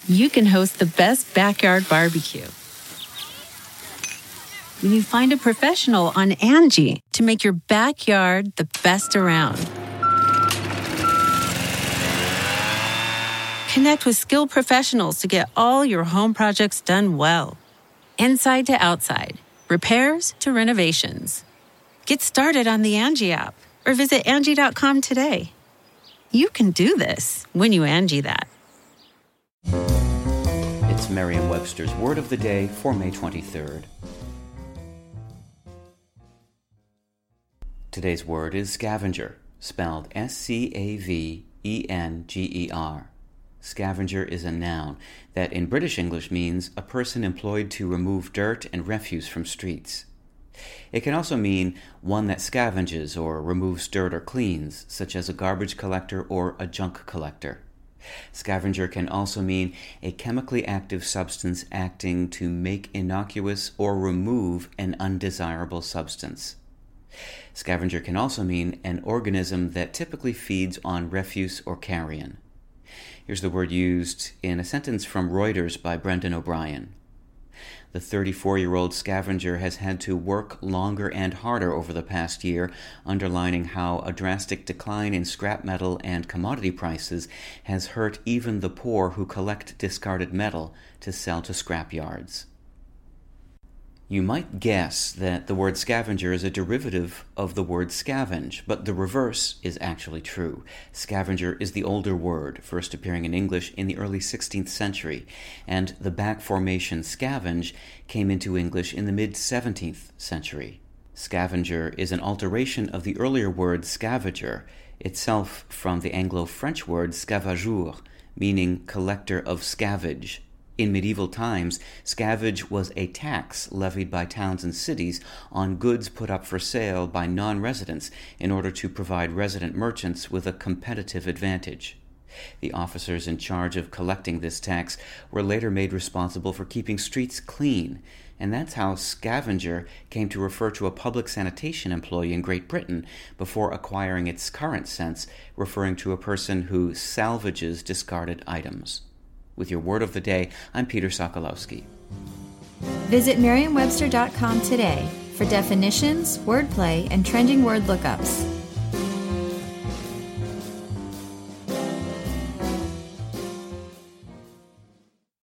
you can host the best backyard barbecue. When you find a professional on Angie to make your backyard the best around. Connect with skilled professionals to get all your home projects done well. Inside to outside, repairs to renovations. Get started on the Angie app or visit Angie.com today. You can do this when you Angie that. It's Merriam-Webster's Word of the Day for May 23rd. Today's word is scavenger, spelled S-C-A-V-E-N-G-E-R. Scavenger is a noun that in British English means a person employed to remove dirt and refuse from streets. It can also mean one that scavenges or removes dirt or cleans, such as a garbage collector or a junk collector. Scavenger can also mean a chemically active substance acting to make innocuous or remove an undesirable substance. Scavenger can also mean an organism that typically feeds on refuse or carrion. Here's the word used in a sentence from Reuters by Brendan O'Brien. The 34-year-old scavenger has had to work longer and harder over the past year, underlining how a drastic decline in scrap metal and commodity prices has hurt even the poor who collect discarded metal to sell to scrap yards. You might guess that the word scavenger is a derivative of the word scavenge, but the reverse is actually true. Scavenger is the older word, first appearing in English in the early 16th century, and the back formation scavenge came into English in the mid-17th century. Scavenger is an alteration of the earlier word scavenger, itself from the Anglo-French word scavajour, meaning collector of scavenge. In medieval times, scavenge was a tax levied by towns and cities on goods put up for sale by non-residents in order to provide resident merchants with a competitive advantage. The officers in charge of collecting this tax were later made responsible for keeping streets clean, and that's how scavenger came to refer to a public sanitation employee in Great Britain before acquiring its current sense, referring to a person who salvages discarded items. With your Word of the Day, I'm Peter Sokolowski. Visit Merriam-Webster.com today for definitions, wordplay, and trending word lookups.